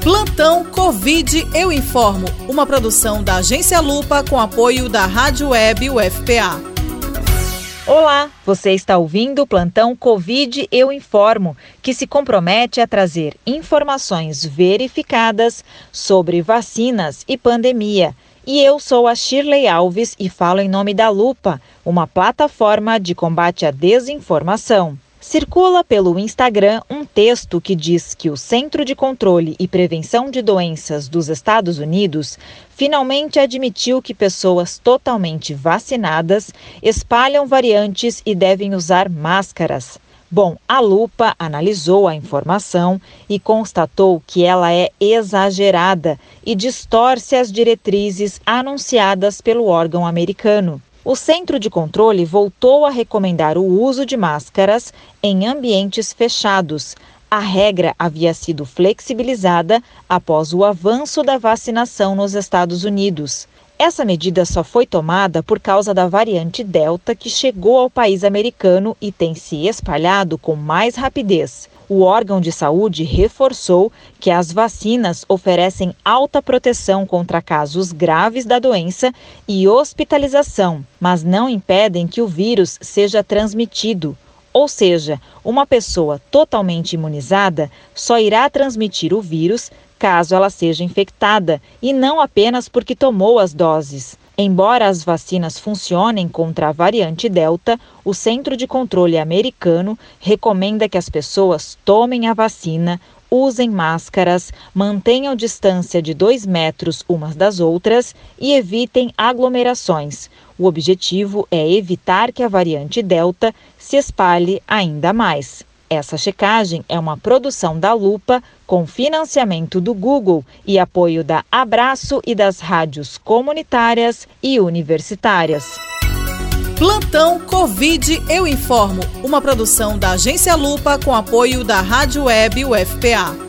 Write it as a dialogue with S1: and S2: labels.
S1: Plantão Covid Eu Informo, uma produção da Agência Lupa com apoio da Rádio Web UFPA.
S2: Olá, você está ouvindo o Plantão Covid Eu Informo, que se compromete a trazer informações verificadas sobre vacinas e pandemia. E eu sou a Shirley Alves e falo em nome da Lupa, uma plataforma de combate à desinformação. Circula pelo Instagram um texto que diz que o Centro de Controle e Prevenção de Doenças dos Estados Unidos finalmente admitiu que pessoas totalmente vacinadas espalham variantes e devem usar máscaras. Bom, a Lupa analisou a informação e constatou que ela é exagerada e distorce as diretrizes anunciadas pelo órgão americano. O Centro de Controle voltou a recomendar o uso de máscaras em ambientes fechados. A regra havia sido flexibilizada após o avanço da vacinação nos Estados Unidos. Essa medida só foi tomada por causa da variante Delta, que chegou ao país americano e tem se espalhado com mais rapidez. O órgão de saúde reforçou que as vacinas oferecem alta proteção contra casos graves da doença e hospitalização, mas não impedem que o vírus seja transmitido. Ou seja, uma pessoa totalmente imunizada só irá transmitir o vírus caso ela seja infectada e não apenas porque tomou as doses. Embora as vacinas funcionem contra a variante Delta, o Centro de Controle americano recomenda que as pessoas tomem a vacina, usem máscaras, mantenham distância de 2 metros umas das outras e evitem aglomerações. O objetivo é evitar que a variante Delta se espalhe ainda mais. Essa checagem é uma produção da Lupa com financiamento do Google e apoio da Abraço e das rádios comunitárias e universitárias.
S1: Plantão Covid Eu Informo, uma produção da Agência Lupa com apoio da Rádio Web UFPA.